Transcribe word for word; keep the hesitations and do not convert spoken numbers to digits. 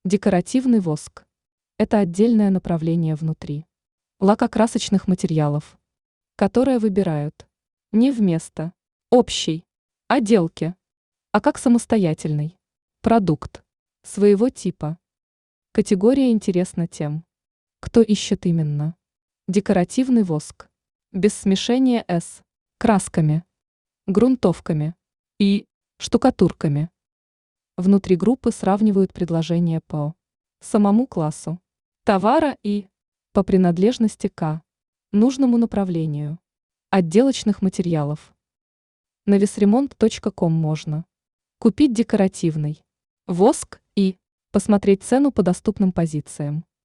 Декоративный воск. Это отдельное направление внутри лакокрасочных материалов, которые выбирают не вместо общей отделки, а как самостоятельный продукт своего типа. Категория интересна тем, кто ищет именно декоративный воск, без смешения с красками, грунтовками и штукатурками. Внутри группы сравнивают предложения по самому классу товара и по принадлежности к нужному направлению отделочных материалов. На весремонт точка ком можно купить декоративный воск и посмотреть цену по доступным позициям.